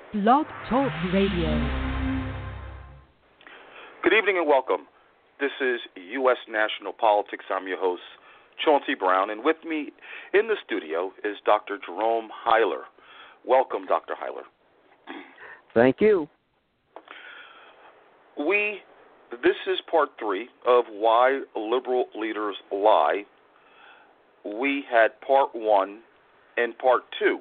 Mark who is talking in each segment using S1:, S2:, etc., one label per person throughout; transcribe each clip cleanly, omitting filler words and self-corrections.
S1: Blog Talk Radio.
S2: Good evening and welcome. This is U.S. National Politics. I'm your host, Chauncey Brown, and with me in the studio is Dr. Jerome Heiler. Welcome, Dr. Heiler.
S3: Thank you.
S2: This is part 3 of Why Liberal Leaders Lie. We had part 1 and part 2.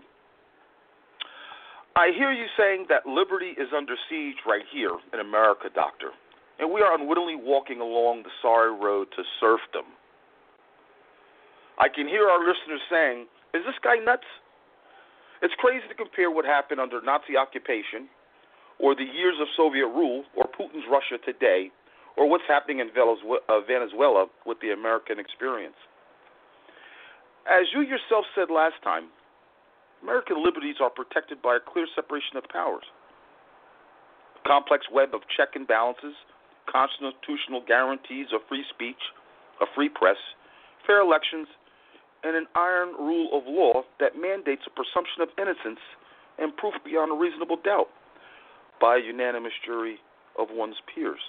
S2: I hear you saying that liberty is under siege right here in America, Doctor, and we are unwittingly walking along the sorry road to serfdom. I can hear our listeners saying, is this guy nuts? It's crazy to compare what happened under Nazi occupation or the years of Soviet rule or Putin's Russia today or what's happening in Venezuela with the American experience. As you yourself said last time, American liberties are protected by a clear separation of powers, a complex web of check and balances, constitutional guarantees of free speech, a free press, fair elections, and an iron rule of law that mandates a presumption of innocence and proof beyond a reasonable doubt by a unanimous jury of one's peers.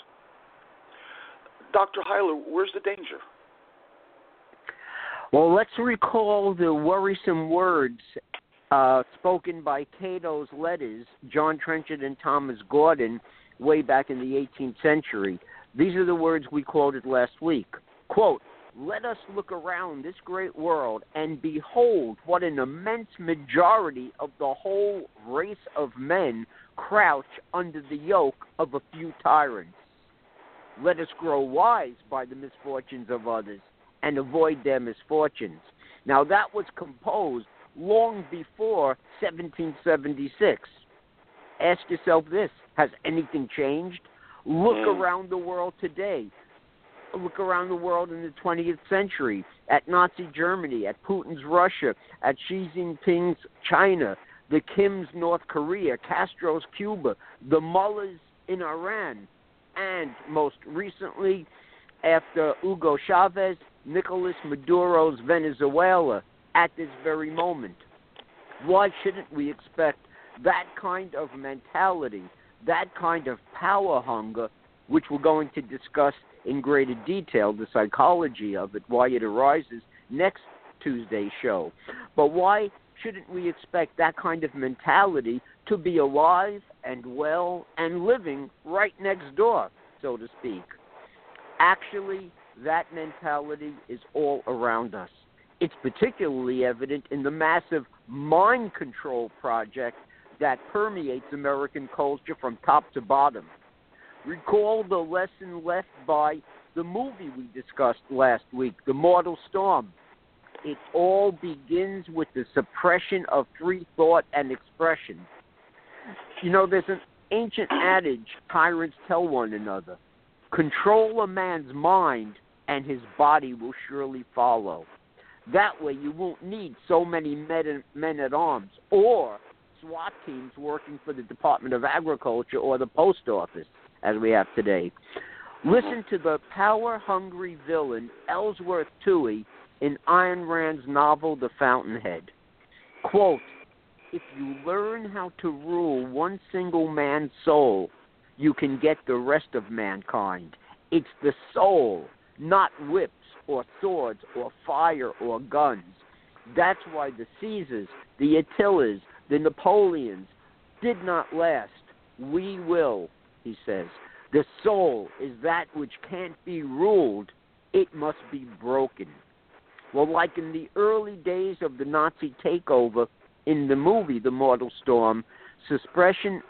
S2: Dr. Heiler, where's the danger?
S3: Well, let's recall the worrisome words spoken by Cato's letters, John Trenchard and Thomas Gordon, way back in the 18th century. These are the words we quoted last week. Quote, "Let us look around this great world and behold what an immense majority of the whole race of men crouch under the yoke of a few tyrants. Let us grow wise by the misfortunes of others and avoid their misfortunes." Now, that was composed long before 1776. Ask yourself this, has anything changed? Look around the world today. Look around the world in the 20th century, at Nazi Germany, at Putin's Russia, at Xi Jinping's China, the Kim's North Korea, Castro's Cuba, the mullahs in Iran, and most recently, after Hugo Chavez, Nicolas Maduro's Venezuela at this very moment. Why shouldn't we expect that kind of mentality, that kind of power hunger, which we're going to discuss in greater detail, the psychology of it, why it arises, next Tuesday's show. But why shouldn't we expect that kind of mentality to be alive and well and living right next door, so to speak? Actually, that mentality is all around us. It's particularly evident in the massive mind control project that permeates American culture from top to bottom. Recall the lesson left by the movie we discussed last week, The Mortal Storm. It all begins with the suppression of free thought and expression. You know, there's an ancient adage tyrants tell one another: control a man's mind and his body will surely follow. That way you won't need so many men-at-arms or SWAT teams working for the Department of Agriculture or the Post Office, as we have today. Listen to the power-hungry villain Ellsworth Toohey in Ayn Rand's novel The Fountainhead. Quote, "If you learn how to rule one single man's soul, you can get the rest of mankind. It's the soul, not whips or swords or fire or guns. That's why the Caesars, the Attilas, the Napoleons did not last. We will," he says. "The soul is that which can't be ruled. It must be broken." Well, like in the early days of the Nazi takeover in the movie The Mortal Storm, suppression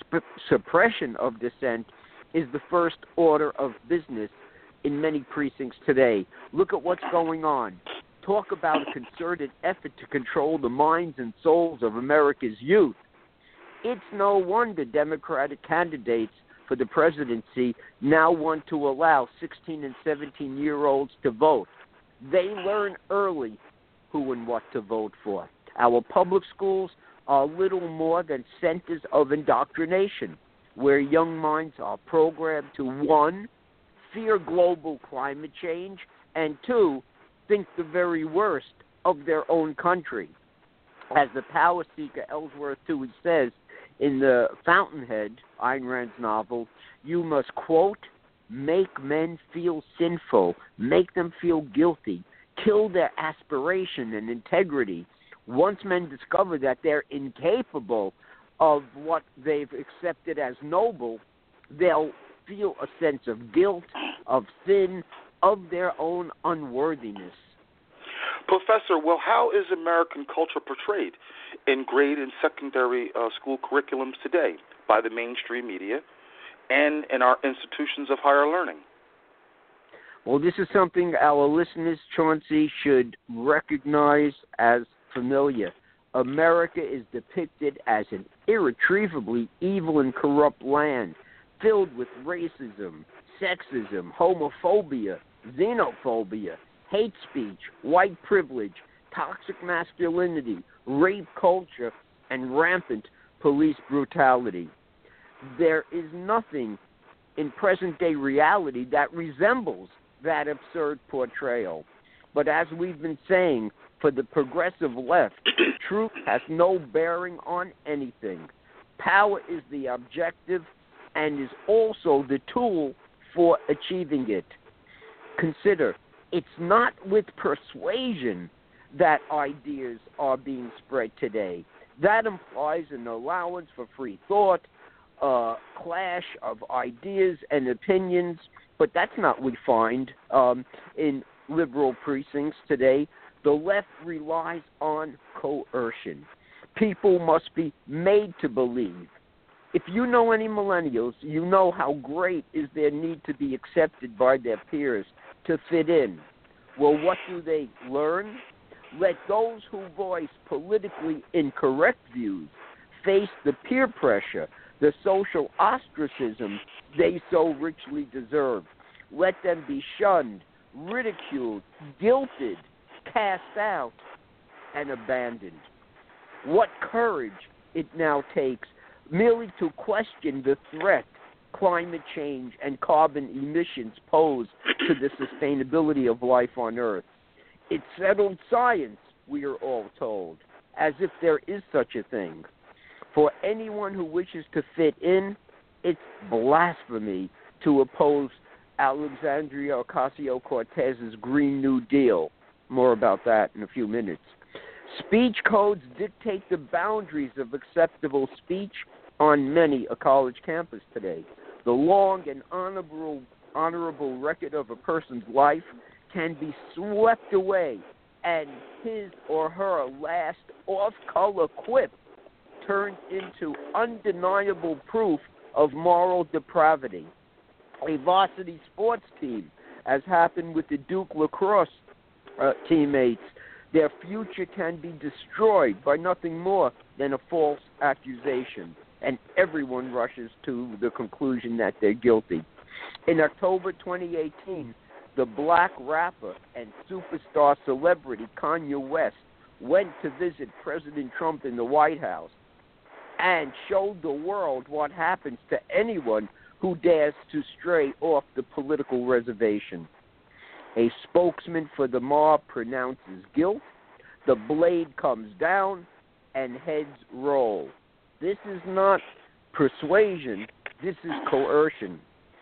S3: of dissent is the first order of business in many precincts today. Look at what's going on. Talk about a concerted effort to control the minds and souls of America's youth. It's no wonder Democratic candidates for the presidency now want to allow 16 and 17-year-olds to vote. They learn early who and what to vote for. Our public schools are little more than centers of indoctrination, where young minds are programmed to, one, fear global climate change, and two, think the very worst of their own country. As the power seeker Ellsworth Toohey says, In the Fountainhead, Ayn Rand's novel, you must, quote, make men feel sinful, make them feel guilty, kill their aspiration and integrity. Once men discover that they're incapable of what they've accepted as noble, they'll feel a sense of guilt, of sin, of their own unworthiness.
S2: Professor, well, how is American culture portrayed in grade and secondary school curriculums today by the mainstream media and in our institutions of higher learning?
S3: Well, this is something our listeners, Chauncey, should recognize as familiar. America is depicted as an irretrievably evil and corrupt land filled with racism, sexism, homophobia, xenophobia, hate speech, white privilege, toxic masculinity, rape culture, and rampant police brutality. There is nothing in present-day reality that resembles that absurd portrayal. But as we've been saying, for the progressive left, truth has no bearing on anything. Power is the objective and is also the tool for achieving it. Consider, it's not with persuasion that ideas are being spread today. That implies an allowance for free thought, a clash of ideas and opinions, but that's not what we find in liberal precincts today. The left relies on coercion. People must be made to believe. If you know any millennials, you know how great is their need to be accepted by their peers, to fit in. Well, what do they learn? Let those who voice politically incorrect views face the peer pressure, the social ostracism they so richly deserve. Let them be shunned, ridiculed, guilted, cast out, and abandoned. What courage it now takes merely to question the threat climate change and carbon emissions pose to the sustainability of life on Earth. It's settled science, we are all told, as if there is such a thing. For anyone who wishes to fit in, it's blasphemy to oppose Alexandria Ocasio-Cortez's Green New Deal. More about that in a few minutes. Speech codes dictate the boundaries of acceptable speech on many a college campus today. The long and honorable record of a person's life can be swept away, and his or her last off-color quip turned into undeniable proof of moral depravity. A varsity sports team, as happened with the Duke lacrosse teammates, their future can be destroyed by nothing more than a false accusation, and everyone rushes to the conclusion that they're guilty. In October 2018, the black rapper and superstar celebrity Kanye West went to visit President Trump in the White House and showed the world what happens to anyone who dares to stray off the political reservation. A spokesman for the mob pronounces guilt, the blade comes down, and heads roll. This is not persuasion, this is coercion.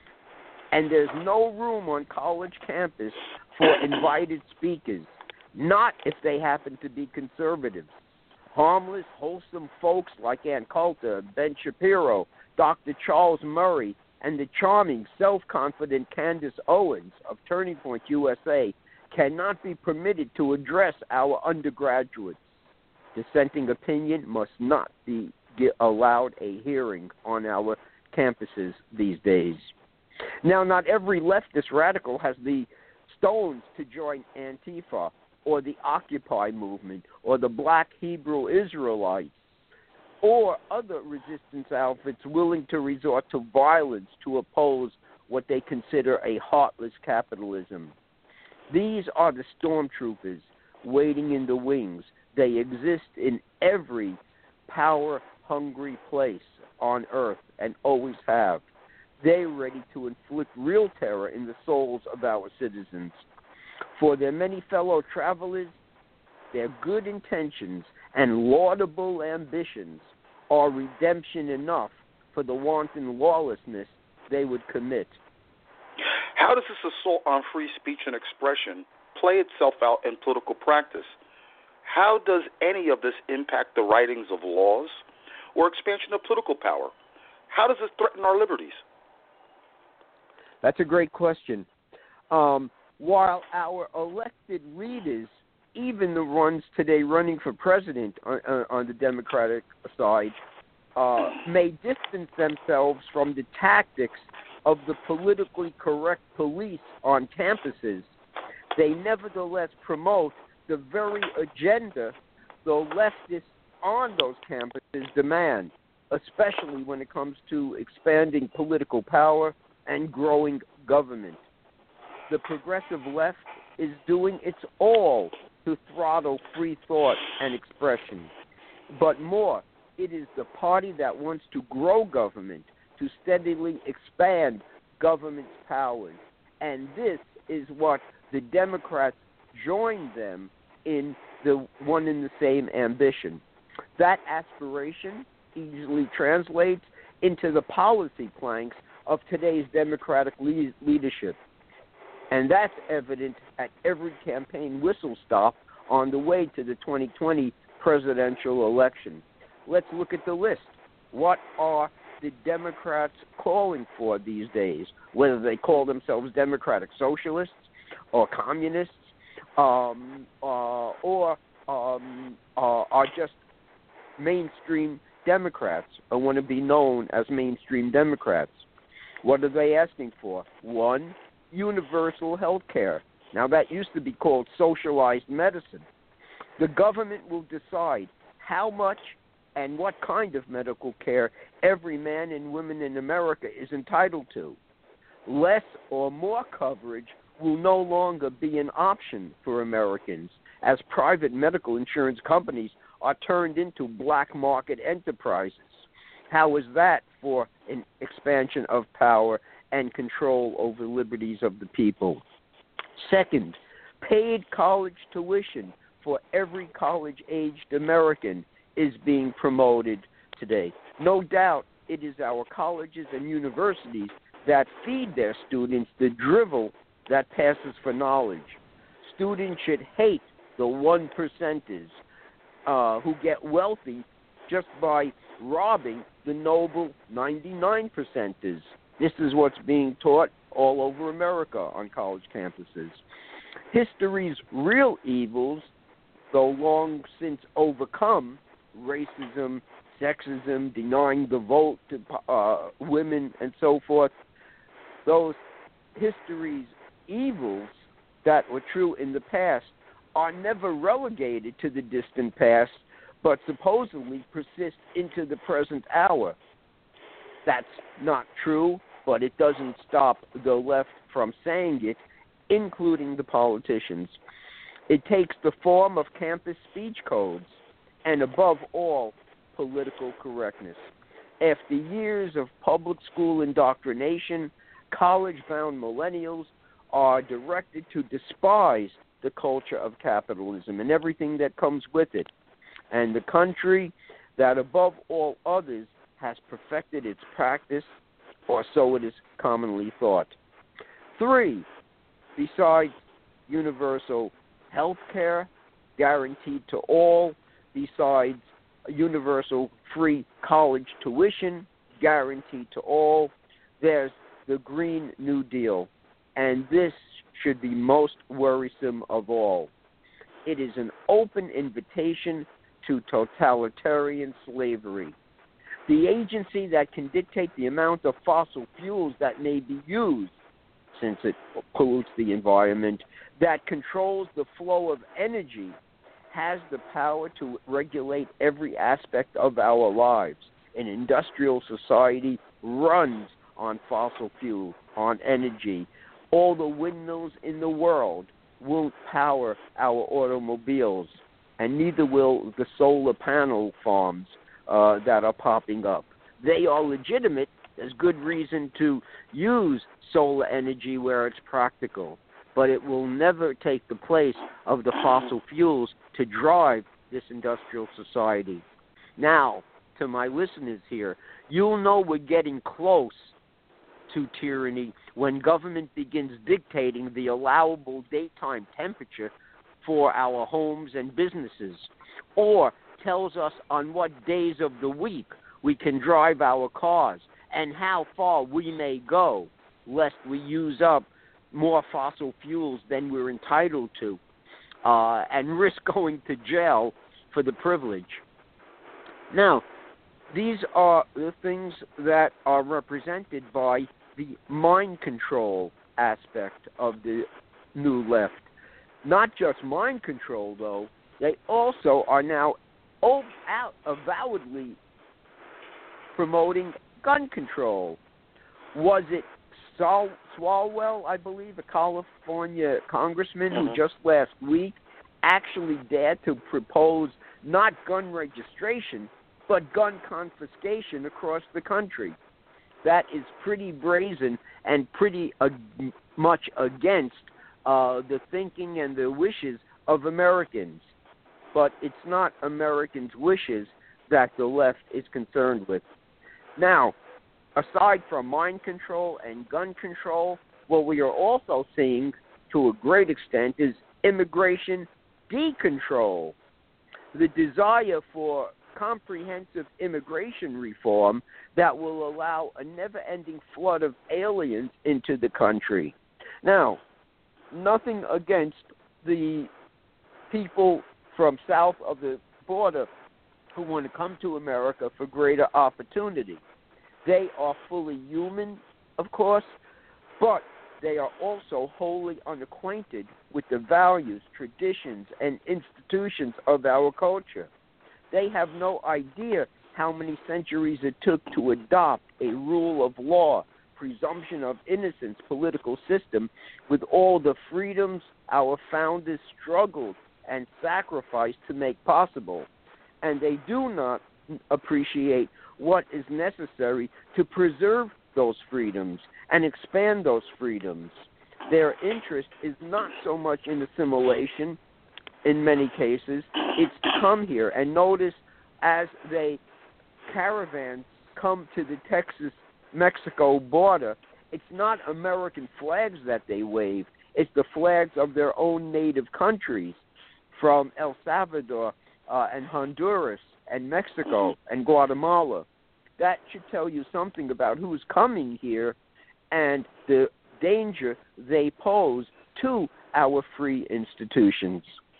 S3: And there's no room on college campus for invited speakers, not if they happen to be conservatives. Harmless, wholesome folks like Ann Coulter, Ben Shapiro, Dr. Charles Murray, and the charming, self-confident Candace Owens of Turning Point USA cannot be permitted to address our undergraduates. Dissenting opinion must not be allowed a hearing on our campuses these days. Now, not every leftist radical has the stones to join Antifa or the Occupy movement or the Black Hebrew Israelites or other resistance outfits willing to resort to violence to oppose what they consider a heartless capitalism. These are the stormtroopers waiting in the wings. They exist in every power-hungry place on Earth and always have. They're ready to inflict real terror in the souls of our citizens. For their many fellow travelers, their good intentions and laudable ambitions are redemption enough for the wanton lawlessness they would commit.
S2: How does this assault on free speech and expression play itself out in political practice? How does any of this impact the writings of laws or expansion of political power? How does this threaten our liberties?
S3: That's a great question. While our elected leaders, even the ones today running for president on the Democratic side, may distance themselves from the tactics of the politically correct police on campuses, they nevertheless promote the very agenda the leftists on those campuses demand, especially when it comes to expanding political power and growing government. The progressive left is doing its all to throttle free thought and expression. But more, it is the party that wants to grow government, to steadily expand government's powers. And this is what the Democrats joined them in the one and the same ambition. That aspiration easily translates into the policy planks of today's Democratic leadership. And that's evident at every campaign whistle stop on the way to the 2020 presidential election. Let's look at the list. What are the Democrats calling for these days? Whether they call themselves Democratic Socialists or Communists or are just mainstream Democrats or want to be known as mainstream Democrats. What are they asking for? One, universal health care. Now, that used to be called socialized medicine. The government will decide how much and what kind of medical care every man and woman in America is entitled to. Less or more coverage will no longer be an option for Americans, as private medical insurance companies are turned into black market enterprises. How is that for an expansion of power and control over liberties of the people? Second, paid college tuition for every college-aged American is being promoted today. No doubt it is our colleges and universities that feed their students the drivel that passes for knowledge. Students should hate the 1%ers who get wealthy just by robbing the noble 99%ers. This is what's being taught all over America on college campuses. History's real evils, though long since overcome, racism, sexism, denying the vote to women, and so forth, those history's evils that were true in the past are never relegated to the distant past, but supposedly persist into the present hour. That's not true, but it doesn't stop the left from saying it, including the politicians. It takes the form of campus speech codes and, above all, political correctness. After years of public school indoctrination, college-bound millennials are directed to despise the culture of capitalism and everything that comes with it, and the country that, above all others, has perfected its practice, or so it is commonly thought. 3, besides universal health care guaranteed to all, besides universal free college tuition guaranteed to all, there's the Green New Deal, and this should be most worrisome of all. It is an open invitation to totalitarian slavery. The agency that can dictate the amount of fossil fuels that may be used, since it pollutes the environment, that controls the flow of energy, has the power to regulate every aspect of our lives. An industrial society runs on fossil fuel, on energy. All the windmills in the world won't power our automobiles, and neither will the solar panel farms that are popping up. They are legitimate. There's good reason to use solar energy where it's practical, but it will never take the place of the fossil fuels to drive this industrial society. Now, to my listeners here. You'll know we're getting close to tyranny when government begins dictating the allowable daytime temperature for our homes and businesses, or tells us on what days of the week we can drive our cars and how far we may go, lest we use up more fossil fuels than we're entitled to, and risk going to jail for the privilege. Now, these are the things that are represented by the mind control aspect of the new left. Not just mind control, though. They also are now avowedly promoting gun control. Was it Swalwell, I believe, a California congressman who just last week actually dared to propose not gun registration, but gun confiscation across the country? That is pretty brazen and pretty much against the thinking and the wishes of Americans. But it's not Americans' wishes that the left is concerned with. Now, aside from mind control and gun control, what we are also seeing to a great extent is immigration decontrol. The desire for comprehensive immigration reform that will allow a never-ending flood of aliens into the country. Now, nothing against the people from south of the border who want to come to America for greater opportunity. They are fully human, of course, but they are also wholly unacquainted with the values, traditions, and institutions of our culture. They have no idea how many centuries it took to adopt a rule of law, presumption of innocence political system with all the freedoms our founders struggled and sacrificed to make possible. And they do not appreciate what is necessary to preserve those freedoms and expand those freedoms. Their interest is not so much in assimilation in many cases. It's to come here. And notice as they caravans come to the Texas-Mexico border, it's not American flags that they wave. It's the flags of their own native countries from El Salvador and Honduras and Mexico and Guatemala. That should tell you something about who's coming here and the danger they pose to our free institutions.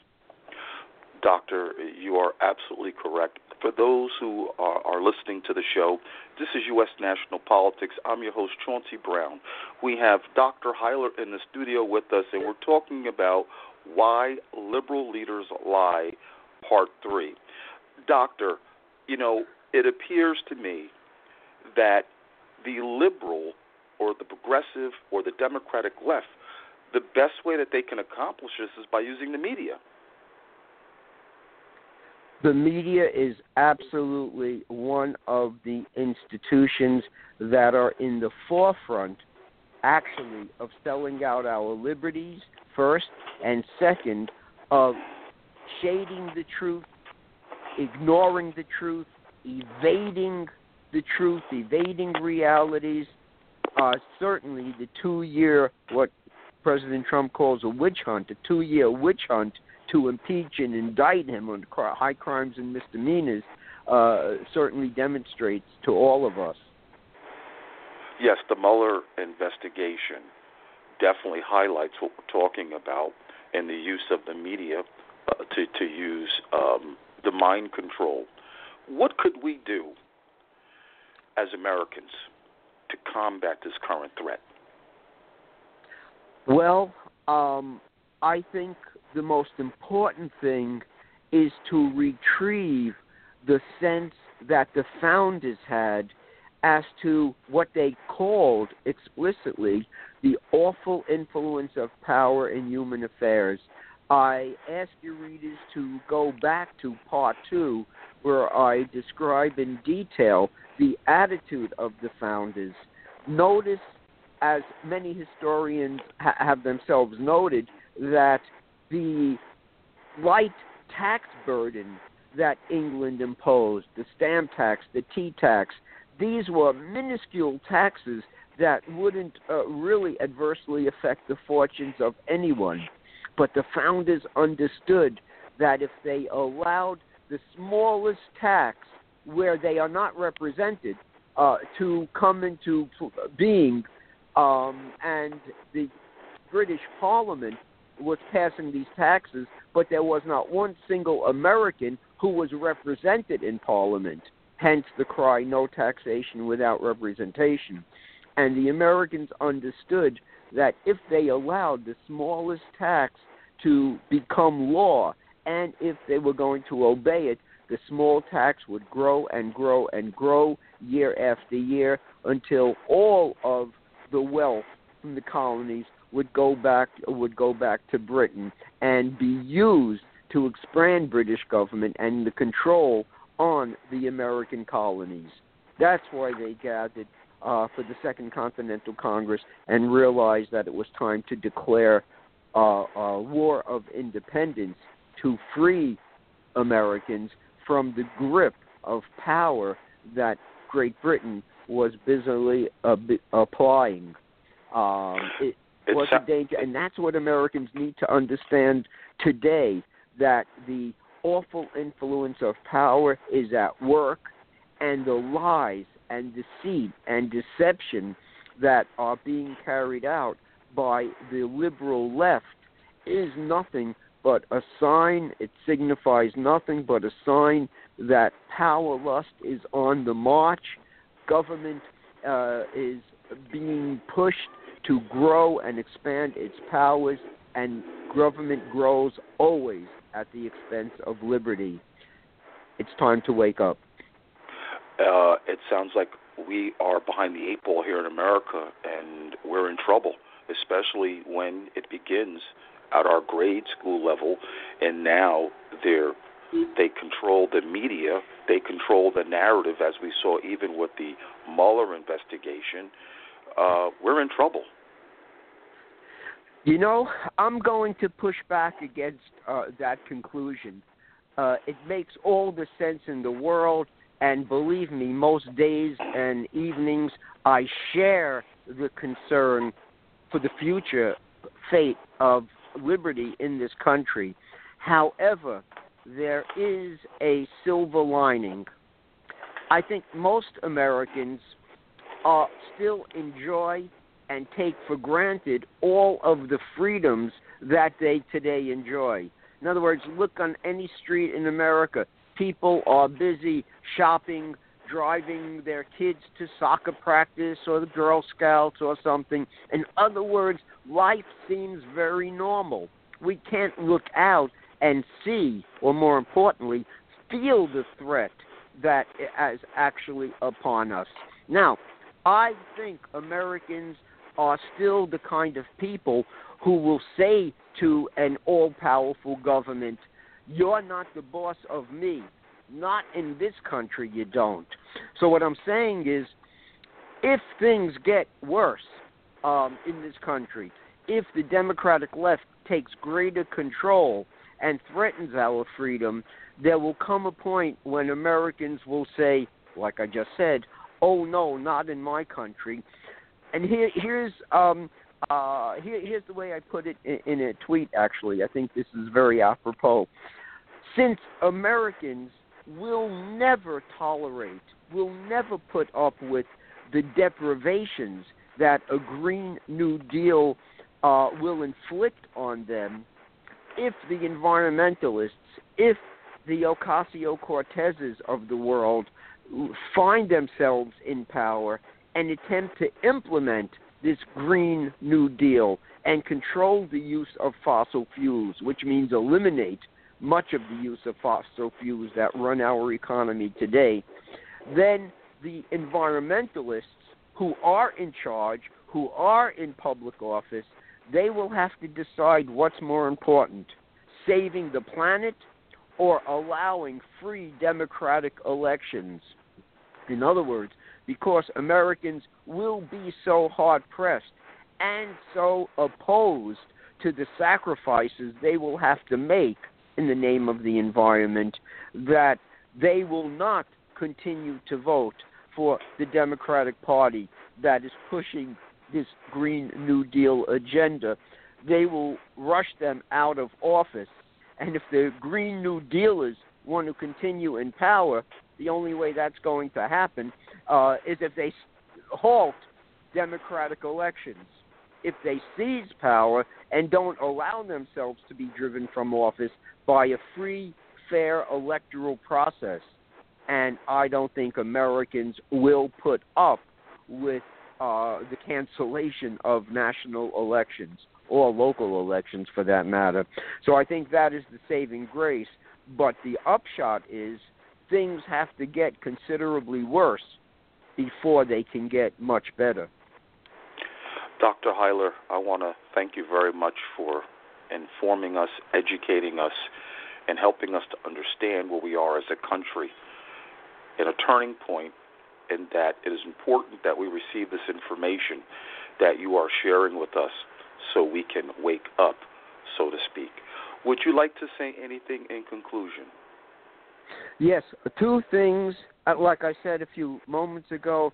S2: Doctor, you are absolutely correct. For those who are listening to the show, this is U.S. National Politics. I'm your host, Chauncey Brown. We have Dr. Heiler in the studio with us, and we're talking about Why Liberal Leaders Lie, Part 3. Doctor, you know, it appears to me that the liberal or the progressive or the Democratic left, the best way that they can accomplish this is by using the media.
S3: The media is absolutely one of the institutions that are in the forefront, actually, of selling out our liberties, first, and second, of shading the truth, ignoring the truth, evading the truth, evading realities. Certainly the 2-year, what President Trump calls a witch hunt, a 2-year witch hunt to impeach and indict him on high crimes and misdemeanors, certainly demonstrates to all of us.
S2: Yes, the Mueller investigation definitely highlights what we're talking about and the use of the media to use the mind control. What could we do as Americans to combat this current threat?
S3: Well, I think the most important thing is to retrieve the sense that the founders had as to what they called explicitly the awful influence of power in human affairs. I ask your readers to go back to Part 2, where I describe in detail the attitude of the founders. Notice, as many historians have themselves noted, that the light tax burden that England imposed, the stamp tax, the tea tax. These were minuscule taxes that wouldn't really adversely affect the fortunes of anyone. But the founders understood that if they allowed the smallest tax where they are not represented to come into being, and the British Parliament was passing these taxes, but there was not one single American who was represented in Parliament. Hence the cry, no taxation without representation. And the Americans understood that if they allowed the smallest tax to become law, and if they were going to obey it, the small tax would grow and grow and grow year after year until all of the wealth from the colonies would go back to Britain and be used to expand British government and the control on the American colonies. That's why they gathered for the Second Continental Congress and realized that it was time to declare a war of independence to free Americans from the grip of power that Great Britain was busily applying. It was a danger, and that's what Americans need to understand today, that the awful influence of power is at work, and the lies and deceit and deception that are being carried out by the liberal left is nothing but a sign. It signifies nothing but a sign that power lust is on the march. Government is being pushed to grow and expand its powers, and government grows always at the expense of liberty. It's time to wake up.
S2: It sounds like we are behind the eight ball here in America, and we're in trouble, especially when it begins at our grade school level, and now they control the media, they control the narrative, as we saw even with the Mueller investigation. We're in trouble.
S3: You know, I'm going to push back against that conclusion. It makes all the sense in the world, and believe me, most days and evenings I share the concern for the future fate of liberty in this country. However, there is a silver lining. I think most Americans still enjoy and take for granted all of the freedoms that they today enjoy. In other words, look on any street in America. People are busy shopping, driving their kids to soccer practice or the Girl Scouts or something. In other words, life seems very normal. We can't look out and see, or more importantly, feel the threat that is actually upon us. Now, I think Americans are still the kind of people who will say to an all-powerful government, "You're not the boss of me. Not in this country, you don't." So what I'm saying is, if things get worse in this country, if the Democratic left takes greater control and threatens our freedom, there will come a point when Americans will say, like I just said, "Oh no, not in my country." And here's the way I put it in a tweet, actually. I think this is very apropos. Since Americans will never tolerate, will never put up with the deprivations that a Green New Deal will inflict on them, if the environmentalists, if the Ocasio-Cortezes of the world find themselves in power and attempt to implement this Green New Deal and control the use of fossil fuels, which means eliminate much of the use of fossil fuels that run our economy today, then the environmentalists who are in charge, who are in public office, they will have to decide what's more important, saving the planet or allowing free democratic elections. In other words, because Americans will be so hard-pressed and so opposed to the sacrifices they will have to make in the name of the environment, that they will not continue to vote for the Democratic Party that is pushing this Green New Deal agenda. They will rush them out of office. And if the Green New Dealers want to continue in power, the only way that's going to happen is if they halt democratic elections. If they seize power and don't allow themselves to be driven from office by a free, fair electoral process. And I don't think Americans will put up with the cancellation of national elections or local elections for that matter. So I think that is the saving grace. But the upshot is things have to get considerably worse before they can get much better.
S2: Dr. Heiler, I want to thank you very much for informing us, educating us, and helping us to understand where we are as a country in a turning point, and that it is important that we receive this information that you are sharing with us so we can wake up, so to speak. Would you like to say anything in conclusion?
S3: Yes, two things. Like I said a few moments ago,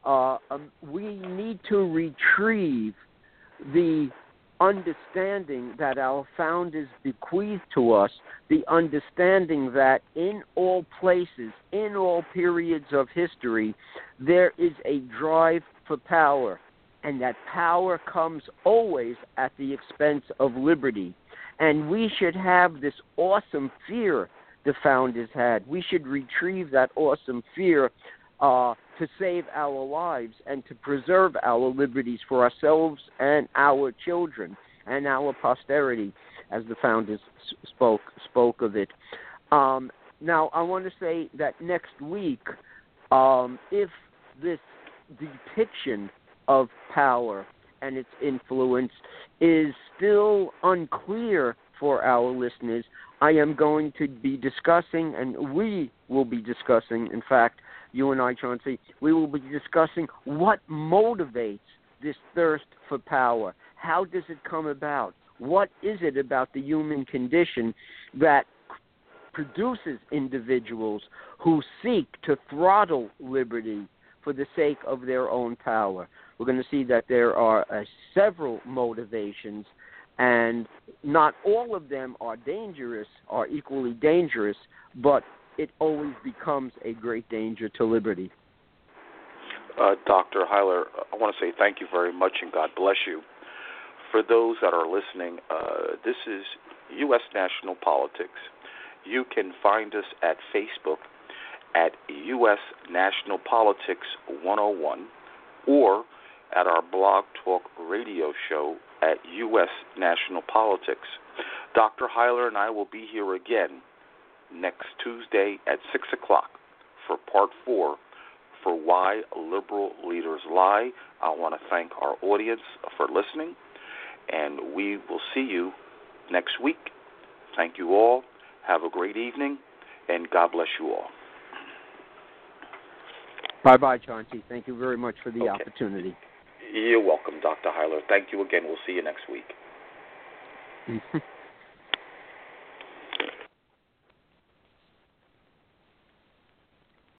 S3: we need to retrieve the understanding that our founders bequeathed to us, the understanding that in all places, in all periods of history, there is a drive for power, and that power comes always at the expense of liberty. And we should have this awesome fear the founders had. We should retrieve that awesome fear to save our lives and to preserve our liberties for ourselves and our children and our posterity, as the founders spoke of it. Now, I want to say that next week, if this depiction of power and its influence is still unclear for our listeners, I am going to be discussing, and we will be discussing, in fact, you and I, Chauncey, we will be discussing what motivates this thirst for power. How does it come about? What is it about the human condition that produces individuals who seek to throttle liberty for the sake of their own power? We're going to see that there are several motivations, and not all of them are dangerous, are equally dangerous, but it always becomes a great danger to liberty.
S2: Dr. Heiler, I want to say thank you very much and God bless you. For those that are listening, this is U.S. National Politics. You can find us at Facebook at U.S. National Politics 101 or at our Blog Talk radio show at U.S. National Politics. Dr. Heiler and I will be here again next Tuesday at 6 o'clock for Part 4 for Why Liberal Leaders Lie. I want to thank our audience for listening, and we will see you next week. Thank you all. Have a great evening, and God bless you all.
S3: Bye-bye, Chauncey. Thank you very much for the opportunity.
S2: You're welcome, Dr. Heiler. Thank you again. We'll see you next week.